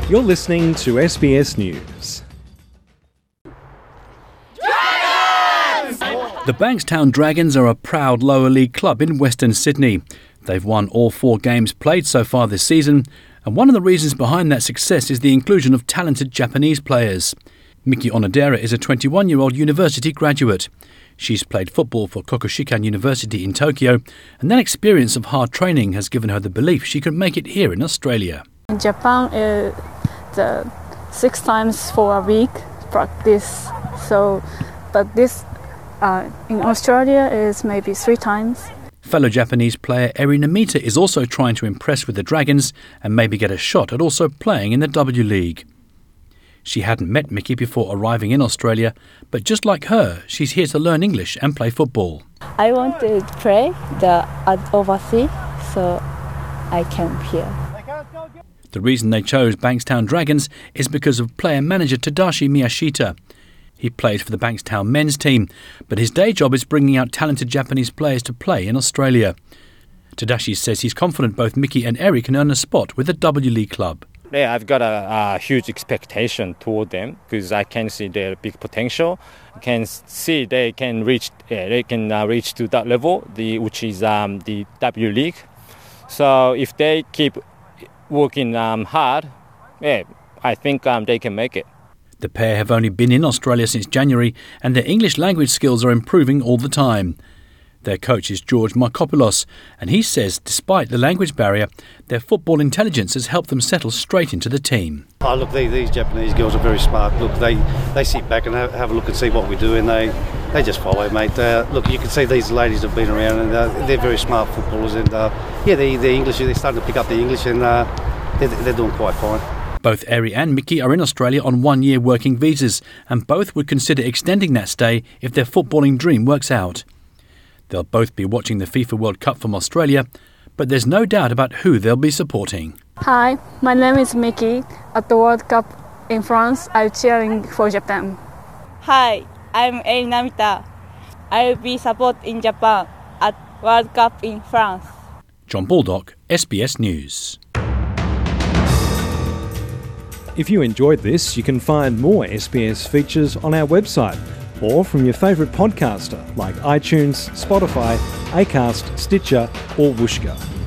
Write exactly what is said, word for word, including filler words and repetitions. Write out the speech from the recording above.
You're listening to S B S News. The Bankstown Dragons are a proud lower league club in Western Sydney. They've won all four games played so far this season, and one of the reasons behind that success is the inclusion of talented Japanese players. Miki Onodera is a twenty-one-year-old university graduate. She's played football for Kokushikan University in Tokyo, and that experience of hard training has given her the belief she could make it here in Australia. In Japan, uh, the six times for a week practice. So, but this uh, in Australia is maybe three times. Fellow Japanese player Eri Namita is also trying to impress with the Dragons and maybe get a shot at also playing in the W League. She hadn't met Miki before arriving in Australia, but just like her, she's here to learn English and play football. I want to play the at overseas, so I came here. The reason they chose Bankstown Dragons is because of player-manager Tadashi Miyashita. He plays for the Bankstown men's team, but his day job is bringing out talented Japanese players to play in Australia. Tadashi says he's confident both Miki and Eri can earn a spot with the W League club. Yeah, I've got a, a huge expectation toward them because I can see their big potential. I can see they can reach, yeah, they can uh, reach to that level, the which is um, the W League. So if they keep working um, hard, yeah, I think um, they can make it. The pair have only been in Australia since January, and their English language skills are improving all the time. Their coach is George Markopoulos, and he says despite the language barrier, their football intelligence has helped them settle straight into the team. Oh, look, these, these Japanese girls are very smart. Look, they, they sit back and have, have a look and see what we do, and they, they just follow, mate. Uh, look, you can see these ladies have been around, and uh, they're very smart footballers, and uh, yeah, they, they're English, they're starting to pick up the English, and uh, they're, they're doing quite fine. Both Eri and Miki are in Australia on one-year working visas, and both would consider extending that stay if their footballing dream works out. They'll both be watching the FIFA World Cup from Australia, but there's no doubt about who they'll be supporting. Hi, my name is Miki. At the World Cup in France, I'm cheering for Japan. Hi, I'm Eri Namita. I will be supporting Japan at World Cup in France. John Baldock, S B S News. If you enjoyed this, you can find more S B S features on our website or from your favourite podcaster like iTunes, Spotify, Acast, Stitcher or Whooshkaa.